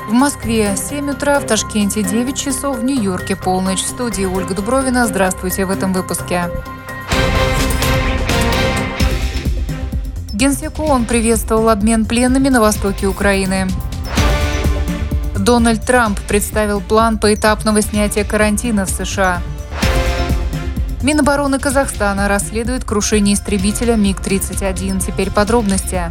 В Москве 7 утра, в Ташкенте 9 часов, в Нью-Йорке полночь. В студии Ольга Дубровина. Здравствуйте в этом выпуске. Генсек ООН приветствовал обмен пленными на востоке Украины. Дональд Трамп представил план поэтапного снятия карантина в США. Минобороны Казахстана расследует крушение истребителя МиГ-31. Теперь подробности.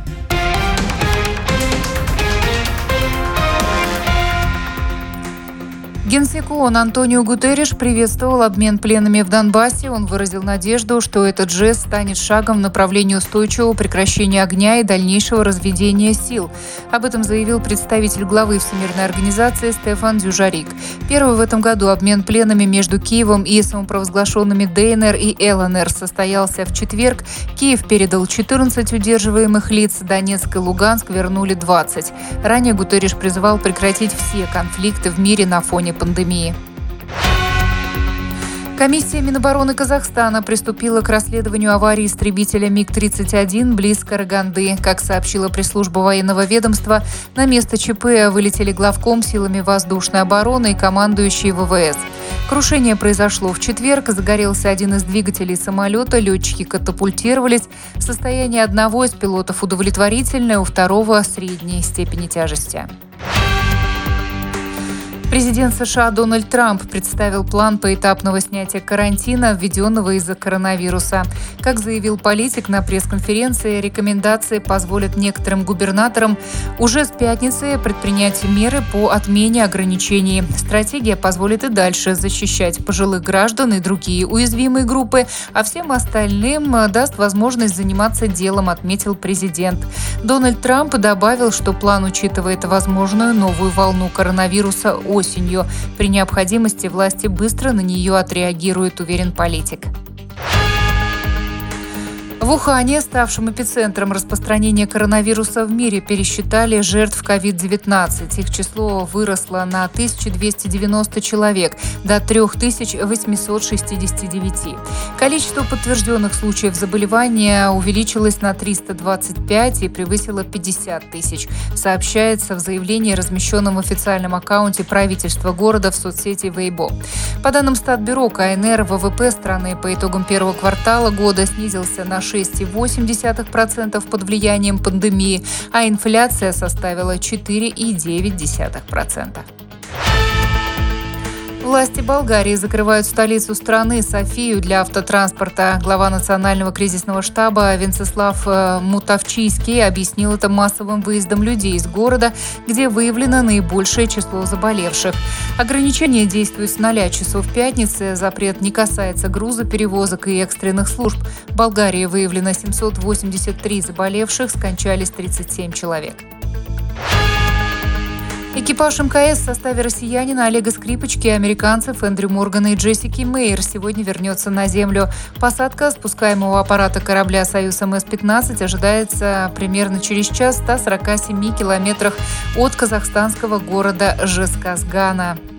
Генсек ООН Антонио Гутерриш приветствовал обмен пленными в Донбассе. Он выразил надежду, что этот жест станет шагом в направлении устойчивого прекращения огня и дальнейшего разведения сил. Об этом заявил представитель главы Всемирной организации Стефан Дюжарик. Первый в этом году обмен пленными между Киевом и самопровозглашенными ДНР и ЛНР состоялся в четверг. Киев передал 14 удерживаемых лиц, Донецк и Луганск вернули 20. Ранее Гутерриш призывал прекратить все конфликты в мире на фоне пандемии. Комиссия Минобороны Казахстана приступила к расследованию аварии истребителя МиГ-31 близ Караганды. Как сообщила пресс-служба военного ведомства, на место ЧП вылетели главком силами воздушной обороны и командующий ВВС. Крушение произошло в четверг. Загорелся один из двигателей самолета. Летчики катапультировались. Состояние одного из пилотов удовлетворительное, у второго – средней степени тяжести. Президент США Дональд Трамп представил план поэтапного снятия карантина, введенного из-за коронавируса. Как заявил политик на пресс-конференции, рекомендации позволят некоторым губернаторам уже с пятницы предпринять меры по отмене ограничений. Стратегия позволит и дальше защищать пожилых граждан и другие уязвимые группы, а всем остальным даст возможность заниматься делом, отметил президент. Дональд Трамп добавил, что план учитывает возможную новую волну коронавируса осенью. При необходимости власти быстро на нее отреагируют, уверен политик. В Ухане, ставшем эпицентром распространения коронавируса в мире, пересчитали жертв COVID-19. Их число выросло на 1290 человек до 3869. Количество подтвержденных случаев заболевания увеличилось на 325 и превысило 50 тысяч. Сообщается в заявлении, размещенном в официальном аккаунте правительства города в соцсети Weibo. По данным Статбюро КНР, ВВП страны по итогам первого квартала года снизился на 6,8% под влиянием пандемии, а инфляция составила 4,9%. Власти Болгарии закрывают столицу страны Софию для автотранспорта. Глава Национального кризисного штаба Венцеслав Мутавчийский объяснил это массовым выездом людей из города, где выявлено наибольшее число заболевших. Ограничения действуют с 0 часов пятницы. Запрет не касается грузоперевозок и экстренных служб. В Болгарии выявлено 783 заболевших, скончались 37 человек. Экипаж МКС в составе россиянина Олега Скрипочки и американцев Эндрю Моргана и Джессики Мейер сегодня вернется на землю. Посадка спускаемого аппарата корабля «Союз МС-15» ожидается примерно через час в 147 километрах от казахстанского города Жезказгана.